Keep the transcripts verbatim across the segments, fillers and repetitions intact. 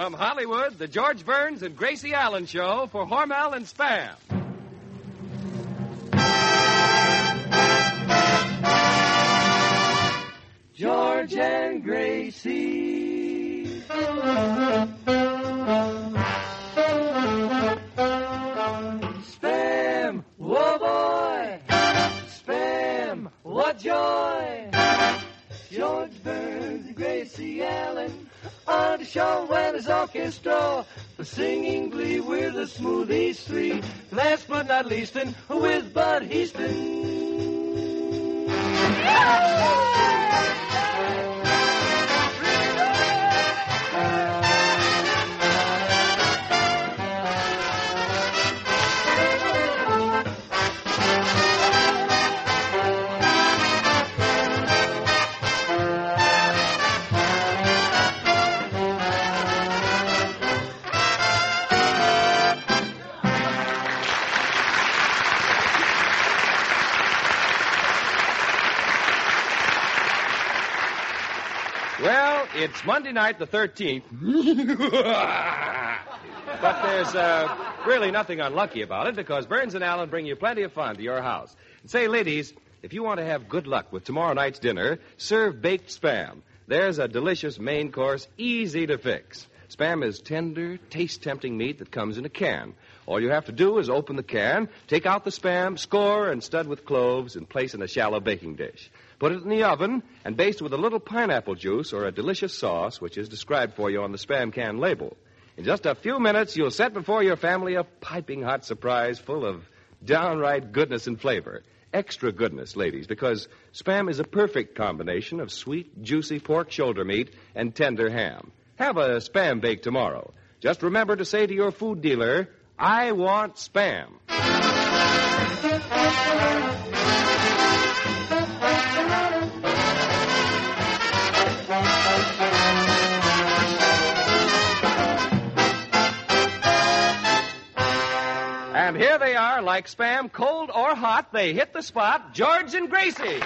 From Hollywood, the George Burns and Gracie Allen Show for Hormel and Spam. George and Gracie. Spam, whoa boy. Spam, what joy. George Burns and Gracie Allen on the show when it's orchestra. For singing glee, we're the smoothies three. Last but not least, and with Bud Heaston. Well, it's Monday night, the thirteenth. But there's uh, really nothing unlucky about it because Burns and Allen bring you plenty of fun to your house. And say, ladies, if you want to have good luck with tomorrow night's dinner, serve baked Spam. There's a delicious main course, easy to fix. Spam is tender, taste-tempting meat that comes in a can. All you have to do is open the can, take out the Spam, score, and stud with cloves, and place in a shallow baking dish. Put it in the oven and baste with a little pineapple juice or a delicious sauce, which is described for you on the Spam can label. In just a few minutes, you'll set before your family a piping hot surprise full of downright goodness and flavor. Extra goodness, ladies, because Spam is a perfect combination of sweet, juicy pork shoulder meat and tender ham. Have a Spam bake tomorrow. Just remember to say to your food dealer, I want Spam. And here they are, like Spam, cold or hot, they hit the spot, George and Gracie.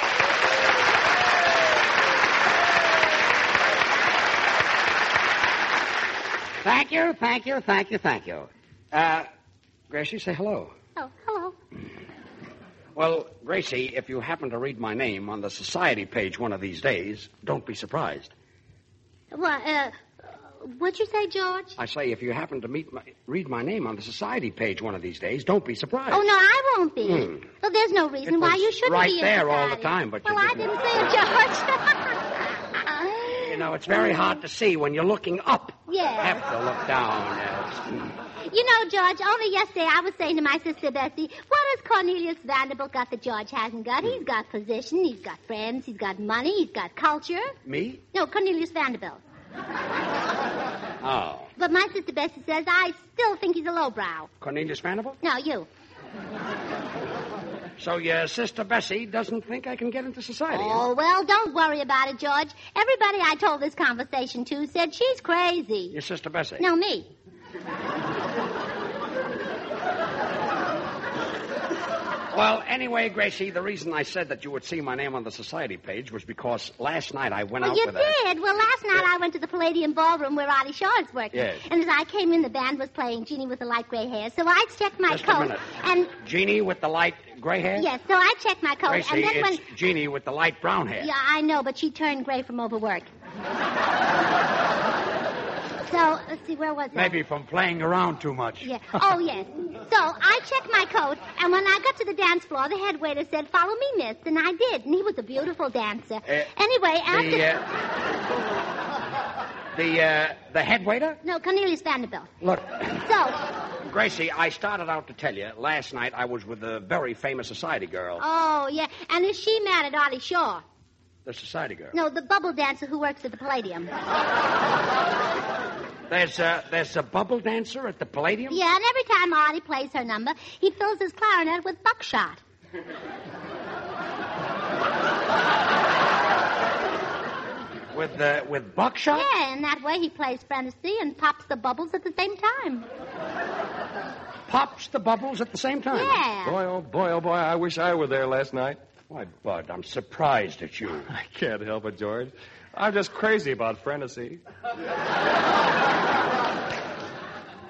Thank you, thank you, thank you, thank you. Uh, Gracie, say hello. Oh, hello. Well, Gracie, if you happen to read my name on the society page one of these days, don't be surprised. Well, uh, what'd you say, George? I say, if you happen to meet my, read my name on the society page one of these days, don't be surprised. Oh, no, I won't be. Hmm. Well, there's no reason It why was you shouldn't right be in there all society. the time, but you well, didn't. I didn't say it, George. You know, it's very hard to see when you're looking up. Yeah. You have to look down. Yes. You know, George, only yesterday I was saying to my sister Bessie, what has Cornelius Vanderbilt got that George hasn't got? He's got position, he's got friends, he's got money, he's got culture. Me? No, Cornelius Vanderbilt. Oh. But my sister Bessie says I still think he's a lowbrow. Cornelius Vanderbilt? No, you. So your sister Bessie doesn't think I can get into society? Oh, huh? well, don't worry about it, George. Everybody I told this conversation to said she's crazy. Your sister Bessie? No, me. Well, anyway, Gracie, the reason I said that you would see my name on the society page was because last night I went Well, out you with did. Well, last night I went to the Palladium Ballroom where Artie Shaw is working. Yes. And as I came in, the band was playing Jeannie with the light gray hair. So I checked my Just a coat. minute. And a Jeannie with the light gray hair? yes, so I checked my coat. Gracie, and then it's when Jeannie with the light brown hair. yeah, I know, but she turned gray from overwork. So, let's see, where was I? Maybe from playing around too much. Yeah. Oh, yes. So I checked my coat, and when I got to the dance floor, the head waiter said, follow me, miss, and I did, and he was a beautiful dancer. Uh, anyway, after... The, uh, the, uh, the head waiter? No, Cornelius Vanderbilt. Look, So, Gracie, I started out to tell you, last night I was with a very famous society girl. oh, yeah, and is she mad at Artie Shaw? The society girl. No, the bubble dancer who works at the Palladium. There's a, there's a bubble dancer at the Palladium? Yeah, and every time Artie plays her number, he fills his clarinet with buckshot. With, uh, with buckshot? Yeah, and that way he plays fantasy and pops the bubbles at the same time. Pops the bubbles at the same time? Yeah. Boy, oh boy, oh boy, I wish I were there last night. Why, Bud, I'm surprised at you. I can't help it, George. I'm just crazy about fantasy.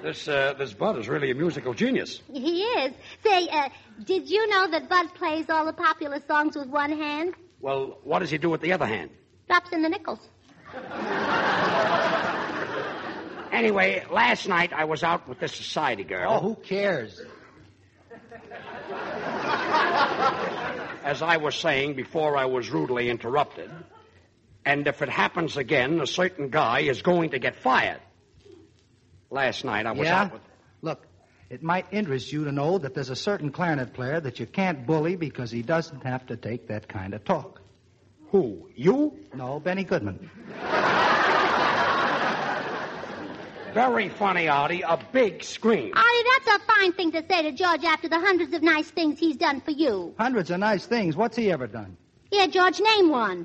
This, uh, this Bud is really a musical genius. He is. Say, uh, did you know that Bud plays all the popular songs with one hand? Well, what does he do with the other hand? Drops in the nickels. Anyway, last night I was out with this society girl. Oh, who cares? As I was saying before I was rudely interrupted. And if it happens again, a certain guy is going to get fired. Last night I was yeah? out with... Look, it might interest you to know that there's a certain clarinet player that you can't bully because he doesn't have to take that kind of talk. Who? You? No, Benny Goodman. Very funny, Artie. A big scream. Artie, that's a fine thing to say to George after the hundreds of nice things he's done for you. Hundreds of nice things. What's he ever done? Yeah, George, name one.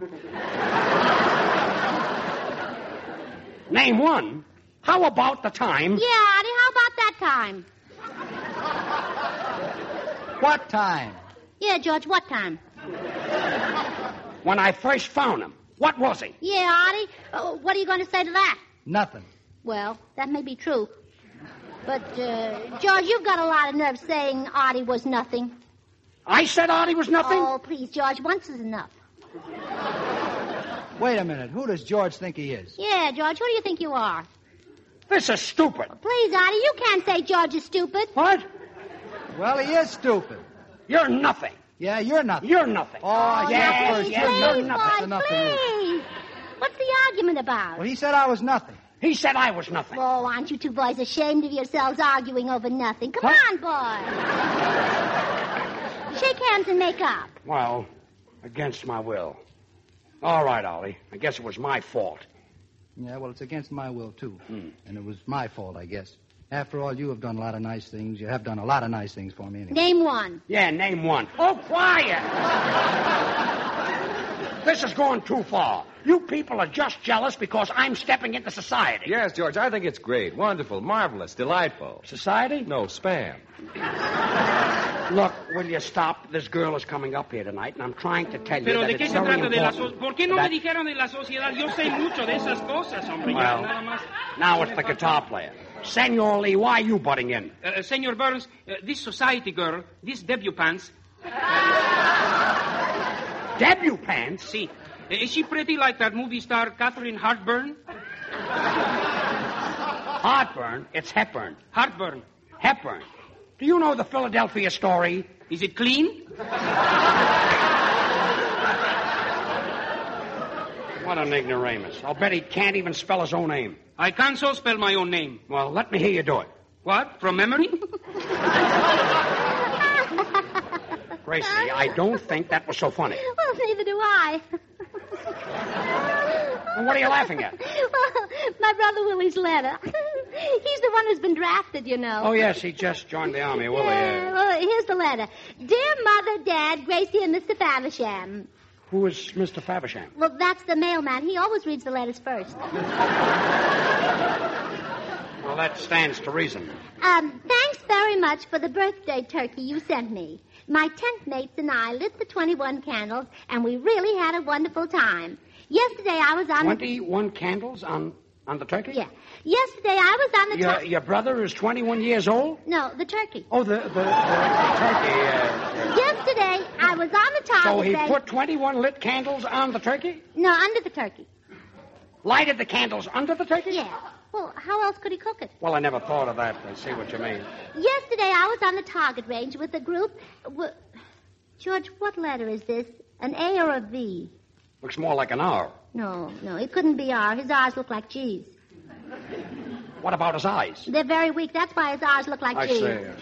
Name one? How about the time... Yeah, Artie, how about that time? What time? Yeah, George, what time? When I first found him. What was he? Yeah, Artie, uh, what are you going to say to that? Nothing. Well, that may be true. But, uh, George, you've got a lot of nerve saying Artie was nothing. I said Artie was nothing? Oh, please, George, once is enough. Wait a minute. Who does George think he is? Yeah, George, who do you think you are? This is stupid. Please, Artie, you can't say George is stupid. What? Well, he is stupid. You're nothing. Yeah, you're nothing. You're nothing. Oh, yes, first. yes, please, you're boy, nothing. Enough for please. What's the argument about? Well, he said I was nothing. He said I was nothing. Oh, aren't you two boys ashamed of yourselves arguing over nothing? Come What? on, boys. Shake hands and make up. Well, against my will. All right, Ollie. I guess it was my fault. Yeah, well, it's against my will, too. Hmm. And it was my fault, I guess. After all, you have done a lot of nice things. You have done a lot of nice things for me anyway. Name one. Yeah, name one. Oh, quiet! This is going too far. You people are just jealous because I'm stepping into society. Yes, George, I think it's great, wonderful, marvelous, delightful. Society? No, spam. Look, will you stop? This girl is coming up here tonight, and I'm trying to tell you Pero that ¿de qué it's se very trata de la important. so- ¿Por qué no that- me dijeron de la sociedad? Yo sé mucho de esas cosas, hombre. Ya, Well, nada más. now it's the guitar player. Senor Lee, why are you butting in? Uh, Senor Burns, uh, this society girl, this debutante, Debutante? see, uh, is she pretty like that movie star Catherine Hartburn? Heartburn? It's Hepburn. Hartburn. Hepburn. Do you know the Philadelphia story? Is it clean? What an ignoramus. I'll bet he can't even spell his own name. I can't so spell my own name. Well, let me hear you do it. What? From memory? Gracie, I don't think that was so funny. Well, neither do I. Well, what are you laughing at? Well, my brother Willie's letter. He's the one who's been drafted, you know. Oh, yes, he just joined the army, Willie. Yeah, Uh, well, here's the letter. Dear Mother, Dad, Gracie, and Mister Faversham. who is Mister Faversham? Well, that's the mailman. He always reads the letters first. Well, that stands to reason. Um, thanks very much for the birthday turkey you sent me. My tent mates and I lit the twenty-one candles, and we really had a wonderful time. Yesterday I was on twenty-one candles on, on the turkey? the... Yeah. Yesterday I was on the... Your, top- your brother is twenty-one years old? No, the turkey. Oh, the, the, the, the turkey. Uh, Yesterday I was on the top so of he the... put twenty-one lit candles on the turkey? No, under the turkey. Lighted the candles under the turkey? Yeah. Well, how else could he cook it? Well, I never thought of that. I see what you mean. Yesterday I was on the target range with a group... W- George, what letter is this? An A or a V? Looks more like an R. No, no, it couldn't be R. His R's look like G's. What about his eyes? They're very weak. That's why his R's look like I G's. see. Yes.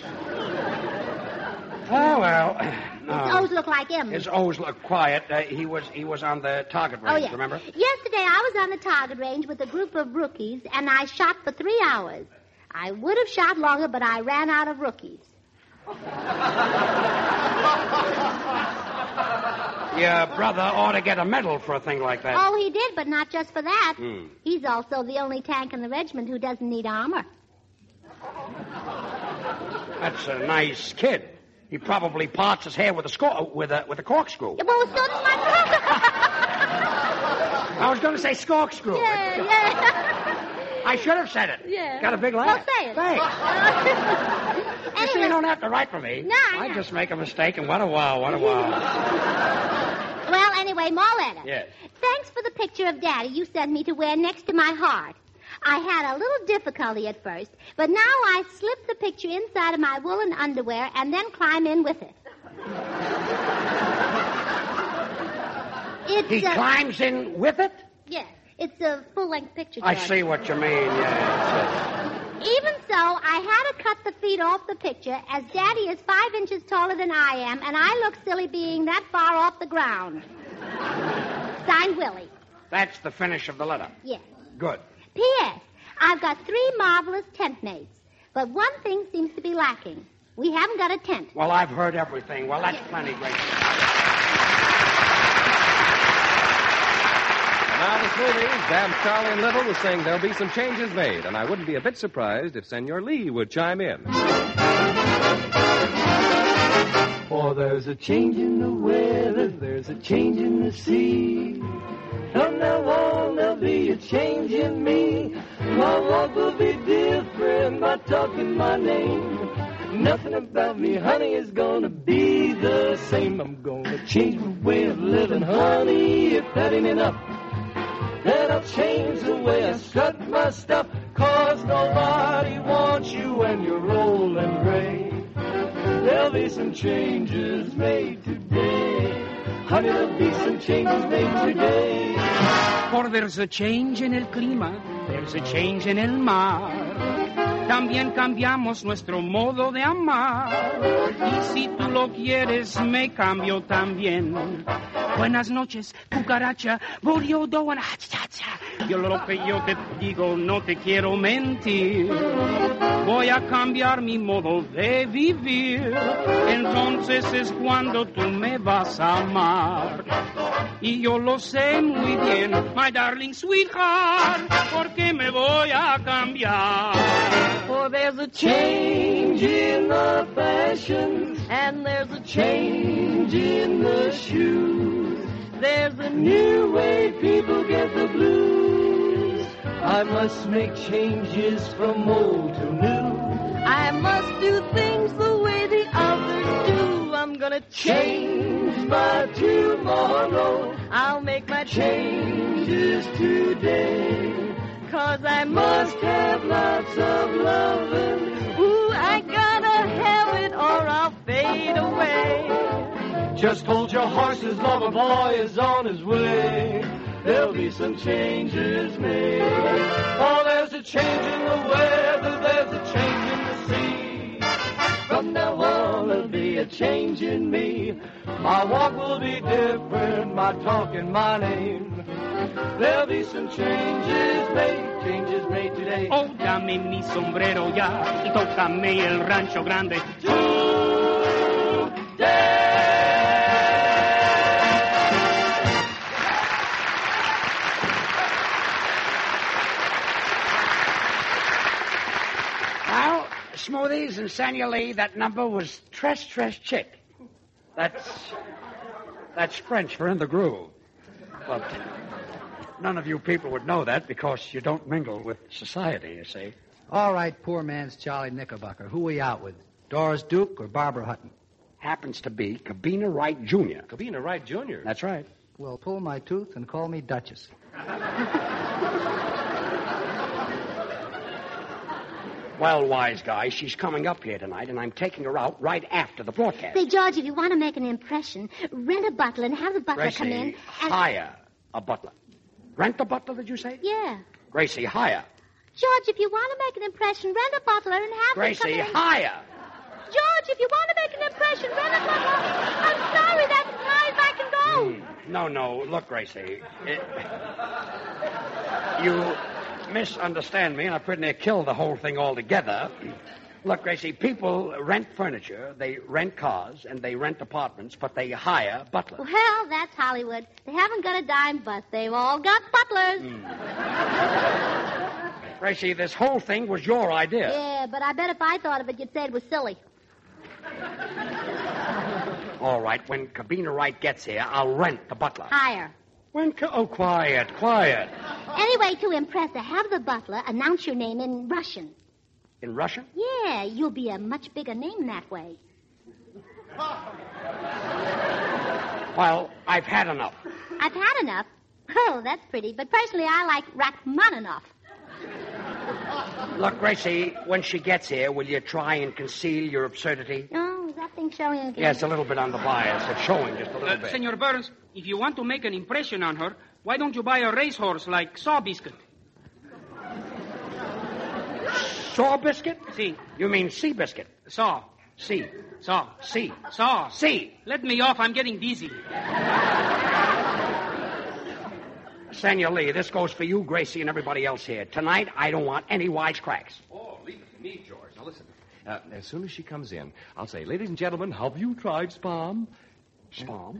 Oh, well. His no. O's look like M's. His O's look quiet. Uh, he was he was on the target range, Oh, yeah. remember? Yesterday, I was on the target range with a group of rookies, and I shot for three hours. I would have shot longer, but I ran out of rookies. Your brother ought to get a medal for a thing like that. Oh, he did, but not just for that. Hmm. He's also the only tank in the regiment who doesn't need armor. That's a nice kid. He probably parts his hair with a sco- with a with a corkscrew. Well, so does my brother. I was going to say corkscrew. Yeah, yeah. I should have said it. Yeah. Got a big Well, laugh. say it. Thanks. You see, you don't have to write for me. No, I no. just make a mistake, and what a wow, what a wow. Well, anyway, Mauletta. Yes. Thanks for the picture of Daddy you sent me to wear next to my heart. I had a little difficulty at first, but now I slip the picture inside of my woolen underwear and then climb in with it. It's He a, climbs in with it? Yes, it's a full-length picture, I George. see what you mean, yeah. Even so, I had to cut the feet off the picture, as Daddy is five inches taller than I am, and I look silly being that far off the ground. Signed, Willie. That's the finish of the letter. Yes. Good. P S. I've got three marvelous tent mates, but one thing seems to be lacking. We haven't got a tent. Well, I've heard everything. Well, that's plenty, Gracie. Now the Smoothies, Babs, Charlie, and Little was saying there'll be some changes made, and I wouldn't be a bit surprised if Senor Lee would chime in. For there's a change in the weather, there's a change in the sea. From now on, there'll be a change in me. My walk will be different by talking my name. Nothing about me, honey, is gonna be the same. I'm gonna change my way of living, honey, if that ain't enough. Then I'll change the way I strut my stuff, 'cause nobody wants you when you're old and gray. There'll be some changes made today. Honey, there'll be some changes made today. For there's a change en el clima, there's a change en el mar. También cambiamos nuestro modo de amar. Y si tú lo quieres, me cambio también. Buenas noches, cucaracha. What are you doing? Yo lo que yo te digo, no te quiero mentir. Voy a cambiar mi modo de vivir. Entonces es cuando tú me vas a amar. Y yo lo sé muy bien, my darling sweetheart, porque me voy a cambiar. For there's a change in the fashion, and there's a change in the shoes. There's a new way people get the blues. I must make changes from old to new. I must do things the way the others do. I'm gonna change by tomorrow. I'll make my changes today. 'Cause I must have lots of loving. Ooh, I gotta have it or I'll fade away. Just hold your horses, lover boy is on his way. There'll be some changes made. Oh, there's a change in the weather, there's a change in the sea. From now on, there'll be a change in me. My walk will be different, my talk and my name. There'll be some changes made, changes made today. Oh, dame mi sombrero ya y tócame el rancho grande. Well, Smoothies and Senor Lee, that number was Tres Tres Chick. That's, that's French for in the groove. But none of you people would know that because you don't mingle with society, you see. All right, poor man's Charlie Knickerbocker. Who are we out with? Doris Duke or Barbara Hutton? Happens to be Cabina Wright Junior Cabina Wright Junior That's right. Well, pull my tooth and call me Duchess. Well, wise guy, she's coming up here tonight, and I'm taking her out right after the broadcast. Say, George, if you want to make an impression, rent a butler and have the butler Gracie, come in. And... hire a butler. Rent a butler, did you say? Yeah. Gracie, hire. George, if you want to make an impression, rent a butler and have Gracie, him come in. hire. George, if you want to make an impression, rent a butler. I'm sorry, that's as high as I can go. Mm, no, no, look, Gracie. It, you misunderstand me, and I pretty near killed the whole thing altogether. Look, Gracie, people rent furniture, they rent cars, and they rent apartments, but they hire butlers. Well, that's Hollywood. They haven't got a dime, but they've all got butlers. Mm. Gracie, this whole thing was your idea. Yeah, but I bet if I thought of it, you'd say it was silly. All right, when Cabina Wright gets here, I'll rent the butler. Hire. When... Ca- oh, quiet, quiet. Anyway, to impress her, have the butler announce your name in Russian. In Russian? Yeah, you'll be a much bigger name that way. Well, I've had enough. I've had enough. Oh, that's pretty. But personally, I like Rachmaninoff. Look, Gracie, when she gets here, will you try and conceal your absurdity? Oh, is that thing showing again? Yes, a little bit on the bias. It's showing just a little Uh, bit. Senor Burns, if you want to make an impression on her, why don't you buy a racehorse like Saw Biscuit? Saw biscuit? See, You mean sea biscuit? Saw, Sea. Saw, Sea. Saw. Sea. Let me off, I'm getting dizzy. Senor Lee, this goes for you, Gracie, and everybody else here. Tonight, I don't want any wisecracks. Oh, leave it to me, George. Now, listen. Uh, as soon as she comes in, I'll say, ladies and gentlemen, have you tried Spam? Spam?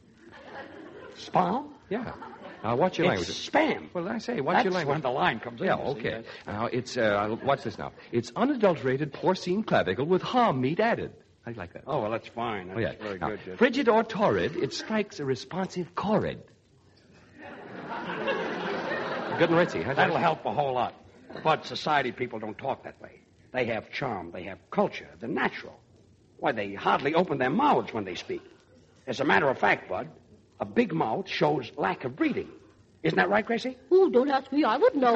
Spam? Yeah. Now, watch your It's language. spam. Well, I say, watch That's your language. when the line comes in. Yeah, you see, okay. yes. Now, it's, uh, watch this now. It's unadulterated porcine clavicle with ham meat added. How do you like that? Oh, well, that's fine. That's Oh, yeah. very Now, good. Judge. frigid or torrid, it strikes a responsive chord. Good and ritzy, huh? That'll help a whole lot. But society people don't talk that way. They have charm. They have culture. They're natural. Why, they hardly open their mouths when they speak. As a matter of fact, Bud, a big mouth shows lack of breeding. Isn't that right, Gracie? Oh, don't ask me. I would know.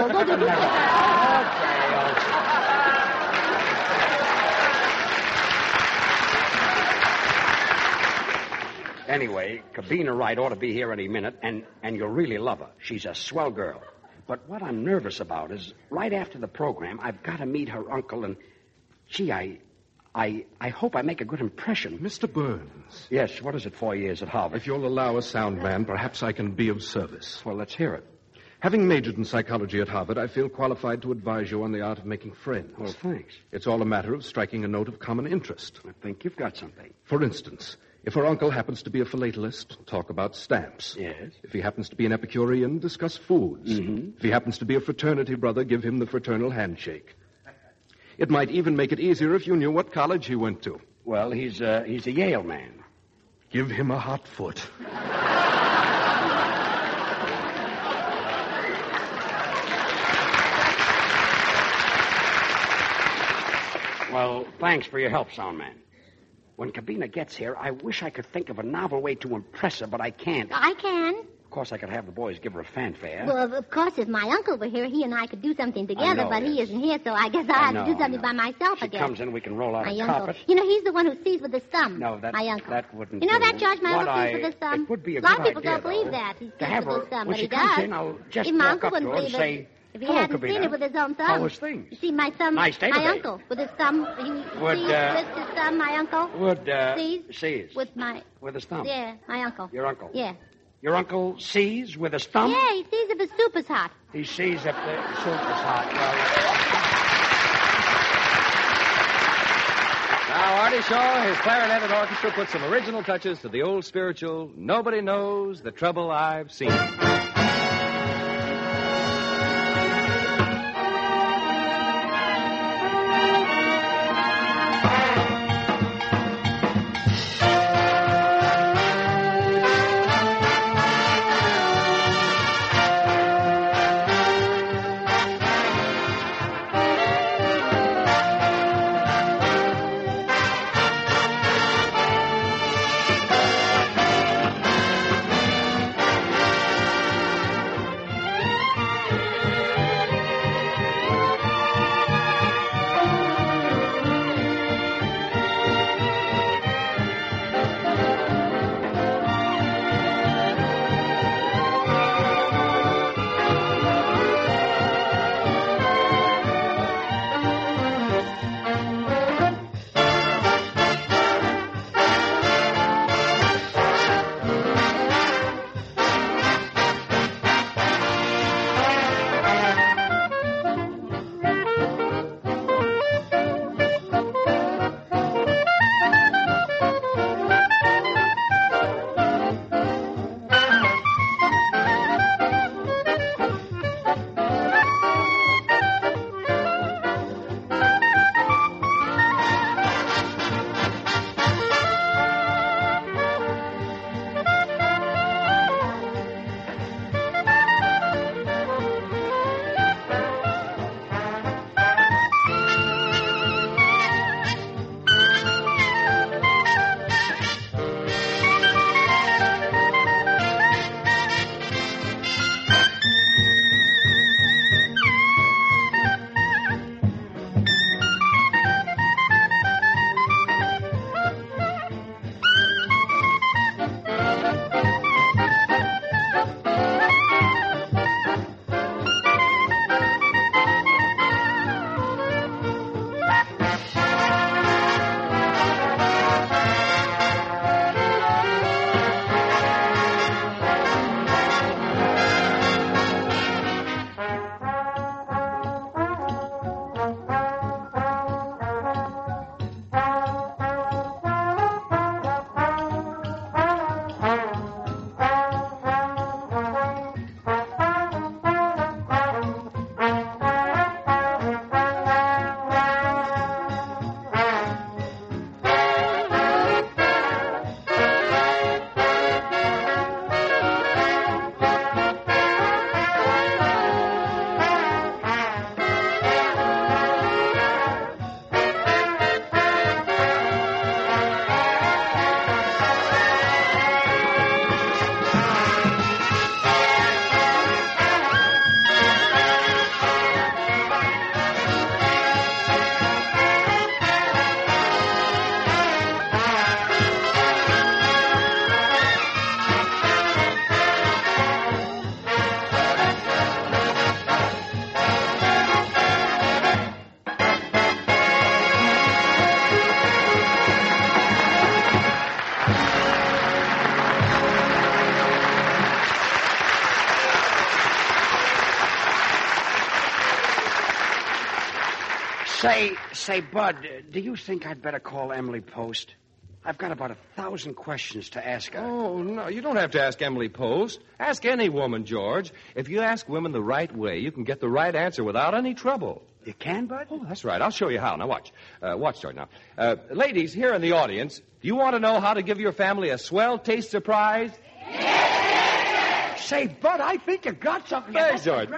Anyway, Cabina Wright ought to be here any minute, and, and you'll really love her. She's a swell girl. But what I'm nervous about is right after the program, I've got to meet her uncle, and, gee, I, I, I hope I make a good impression. Mister Burns, Yes, what is it, four years at Harvard? if you'll allow a sound man, perhaps I can be of service. Well, let's hear it. Having majored in psychology at Harvard, I feel qualified to advise you on the art of making friends. Well, thanks. It's all a matter of striking a note of common interest. I think you've got something. For instance, if her uncle happens to be a philatelist, talk about stamps. Yes. If he happens to be an Epicurean, discuss foods. Mm-hmm. If he happens to be a fraternity brother, give him the fraternal handshake. It might even make it easier if you knew what college he went to. Well, he's, uh, he's a Yale man. Give him a hot foot. Well, thanks for your help, sound man. When Cabina gets here, I wish I could think of a novel way to impress her, but I can't. I can. Of course, I could have the boys give her a fanfare. Well, of- of course, if my uncle were here, he and I could do something together, know, but he yes. isn't here, so I guess I'll I have know, to do I something know. by myself, she I guess. comes in, we can roll out My a uncle. carpet. You know, he's the one who sees with his thumb. No, that, my uncle. that wouldn't You know do. that, George? My What uncle I, sees with his thumb. It would be a, a lot good of people idea, don't believe though, that. He to sees have with her, his thumb, when but she he comes does. in, I'll just Even my walk uncle up wouldn't to her and believe say, it. If he "Hello, hadn't seen Cabina. it with his own thumb. How was things?" You see, my thumb, Nice day my today. uncle, with his thumb, he Would, sees uh, with his thumb, my uncle. Would, uh, sees sees. with my, With his thumb. yeah, my uncle. Your uncle. Yeah. Your uncle sees with his thumb? Yeah, he sees if his soup is hot. He sees if the soup is hot. Well, Now, Artie Shaw, his clarinet and orchestra, put some original touches to the old spiritual, Nobody Knows the Trouble I've Seen. Say, say, Bud, do you think I'd better call Emily Post? I've got about a thousand questions to ask her. Oh, no, you don't have to ask Emily Post. Ask any woman, George. If you ask women the right way, you can get the right answer without any trouble. You can, Bud? Oh, that's right. I'll show you how. Now, watch. Uh, watch, George, now. Uh, ladies, here in the audience, do you want to know how to give your family a swell taste surprise? Say, Bud, I think you got something. Thanks, George.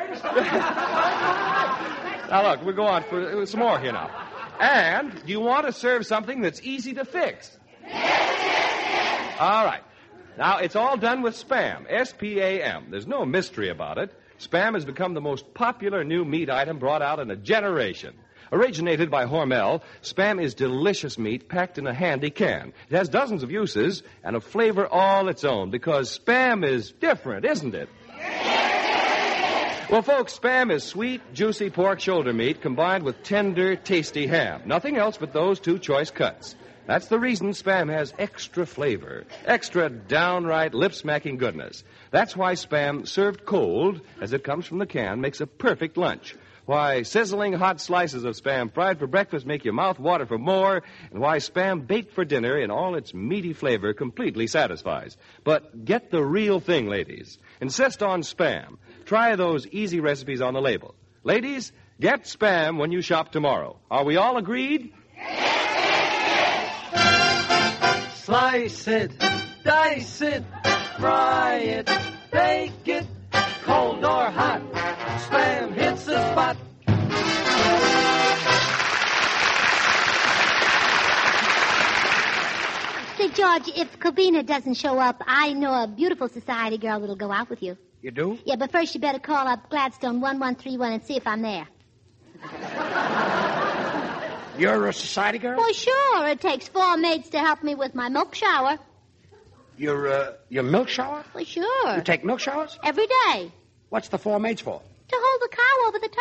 Now, look, we'll go on for some more here now. And do you want to serve something that's easy to fix? All right. Now, it's all done with Spam, S P A M. There's no mystery about it. Spam has become the most popular new meat item brought out in a generation. Originated by Hormel, Spam is delicious meat packed in a handy can. It has dozens of uses and a flavor all its own because Spam is different, isn't it? Well, folks, Spam is sweet, juicy pork shoulder meat combined with tender, tasty ham. Nothing else but those two choice cuts. That's the reason Spam has extra flavor, extra downright lip-smacking goodness. That's why Spam, served cold, as it comes from the can, makes a perfect lunch. Why sizzling hot slices of Spam fried for breakfast make your mouth water for more, and why Spam baked for dinner in all its meaty flavor completely satisfies. But get the real thing, ladies. Insist on Spam. Try those easy recipes on the label. Ladies, get Spam when you shop tomorrow. Are we all agreed? Slice it, dice it, fry it, bake it, cold or hot, Spam hits the spot. Say, George, if Kobina doesn't show up, I know a beautiful society girl that'll go out with you. You do? Yeah, but first you better call up Gladstone one one three one and see if I'm there. You're a society girl? Well, sure. It takes four maids to help me with my milk shower. Your, uh, your milk shower? Well, sure. You take milk showers? Every day. What's the four maids for? To hold the cow over the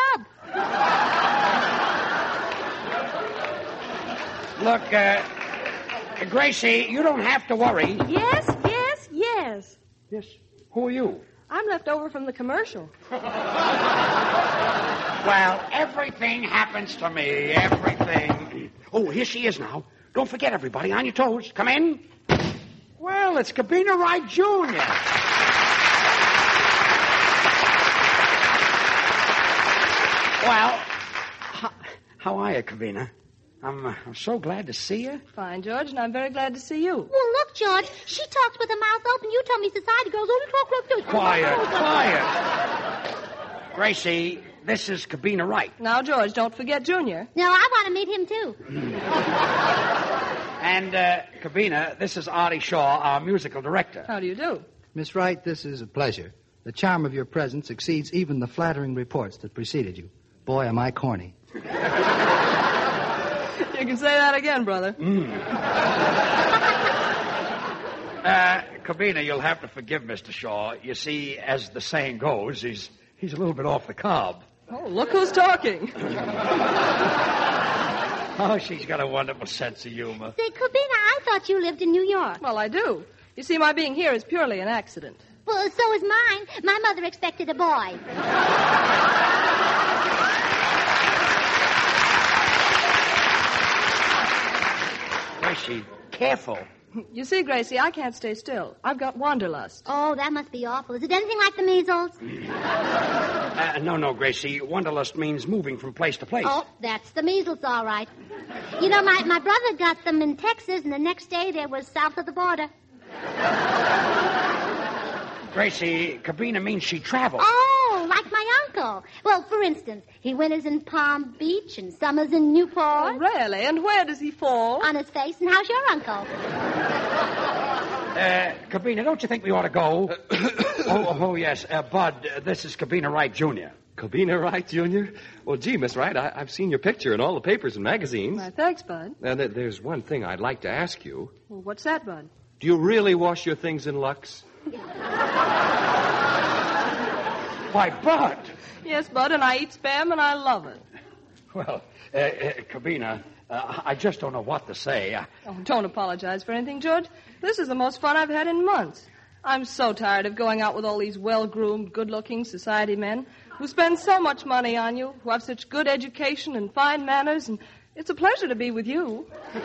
tub. Look, uh, Gracie, you don't have to worry. Yes, yes, yes. Yes. Who are you? I'm left over from the commercial. Well, everything happens to me. Everything. Oh, here she is now. Don't forget, everybody. On your toes. Come in. Well, it's Kobina Wright Junior Well, how, how are you, Kobina? I'm, uh, I'm so glad to see you. Fine, George, and I'm very glad to see you. Well, look, George. She talks with her mouth open. You told me society girls only talk like this. Quiet, quiet. Gracie, this is Kobina Wright. Now, George, don't forget Junior. No, I want to meet him, too. And, uh, Kobina, this is Artie Shaw, our musical director. How do you do? Miss Wright, this is a pleasure. The charm of your presence exceeds even the flattering reports that preceded you. Boy, am I corny. You can say that again, brother. Mm. uh, Kobina, you'll have to forgive Mister Shaw. You see, as the saying goes, he's he's a little bit off the cob. Oh, look who's talking. Oh, she's got a wonderful sense of humor. Say, Kobina, I thought you lived in New York. Well, I do. You see, my being here is purely an accident. Well, so is mine. My mother expected a boy. Gracie, careful. You see, Gracie, I can't stay still. I've got wanderlust. Oh, that must be awful. Is it anything like the measles? Uh, no, no, Gracie. Wanderlust means moving from place to place. Oh, that's the measles, all right. You know, my, my brother got them in Texas, and the next day they were south of the border. Gracie, Kobina means she travels. Oh, like my uncle. Well, for instance, he winters in Palm Beach and summers in Newport. Oh, really? And where does he fall? On his face. And how's your uncle? Uh, Kobina, don't you think we ought to go? oh, oh, yes. Uh, Bud, uh, this is Kobina Wright Junior Kobina Wright, Junior? Well, gee, Miss Wright, I, I've seen your picture in all the papers and magazines. Why, thanks, Bud. Now, th- there's one thing I'd like to ask you. Well, what's that, Bud? Do you really wash your things in Lux? Why, Bud. Yes, Bud, and I eat Spam, and I love it. Well, uh, uh, Kobina, uh, I just don't know what to say. I... Oh, don't apologize for anything, George. This is the most fun I've had in months. I'm so tired of going out with all these well-groomed, good-looking society men. who spend so much money on you, who have such good education and fine manners, and it's a pleasure to be with you.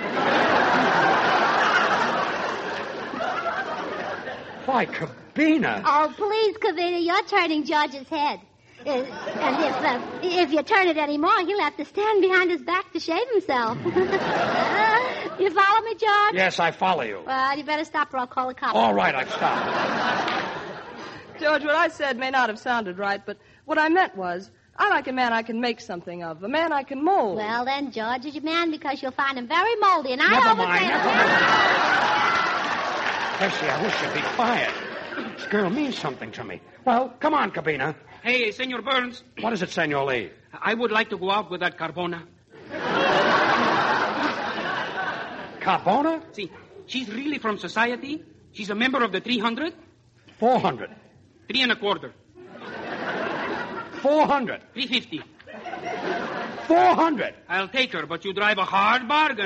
Why, Cabina. Oh, please, Kavita, you're turning George's head. Uh, and if uh, if you turn it any more, he'll have to stand behind his back to shave himself. You follow me, George? Yes, I follow you. Well, you better stop or I'll call the cops. All right, I've stopped. George, what I said may not have sounded right, but what I meant was, I like a man I can make something of, a man I can mold. Well, then, George is your man because you'll find him very moldy, and I Never always mind, say never that- mind. Percy, I wish you'd be quiet. This girl means something to me. Well, come on, Cabina. Hey, Senor Burns. What is it, Senor Lee? I would like to go out with that Carbona. Carbona? See, she's really from society. She's a member of the three hundred. Four hundred. Three and a quarter. Four hundred. Three fifty. Four hundred. I'll take her, but you drive a hard bargain.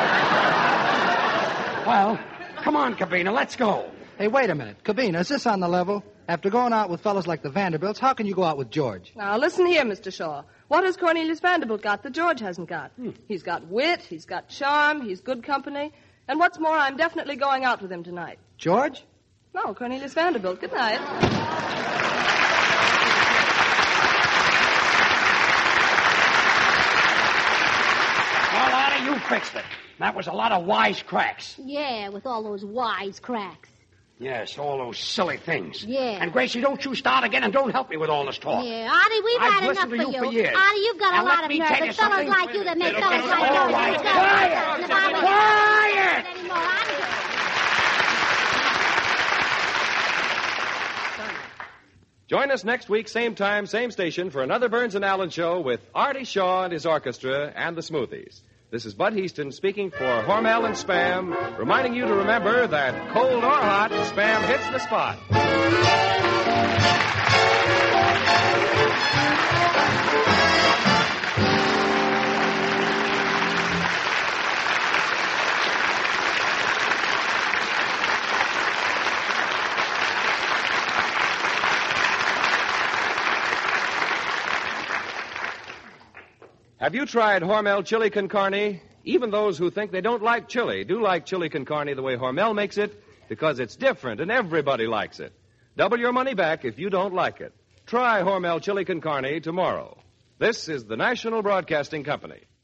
Well, come on, Cabina, let's go. Hey, wait a minute. Cabina, is this on the level? After going out with fellas like the Vanderbilts, how can you go out with George? Now, listen here, Mister Shaw. What has Cornelius Vanderbilt got that George hasn't got? Hmm. He's got wit, he's got charm, he's good company. And what's more, I'm definitely going out with him tonight. George? No, Cornelius Vanderbilt. Good night. Well, Artie, you fixed it. That was a lot of wise cracks. Yeah, with all those wise cracks. Yes, all those silly things. Yeah. And, Gracie, don't you start again and don't help me with all this talk. Yeah, Artie, we've I've had enough listened to for you for years. Artie, you've got Now, a let lot of me nerve. tell you It's fellas something. like you that make fellas All like you. right, Don't quiet. listen to Bobby. Quiet. Anymore, Artie. Join us next week, same time, same station, for another Burns and Allen show with Artie Shaw and his orchestra and the Smoothies. This is Bud Heaston speaking for Hormel and Spam, reminding you to remember that cold or hot, Spam hits the spot. Have you tried Hormel chili con carne? Even those who think they don't like chili do like chili con carne the way Hormel makes it because it's different and everybody likes it. Double your money back if you don't like it. Try Hormel chili con carne tomorrow. This is the National Broadcasting Company.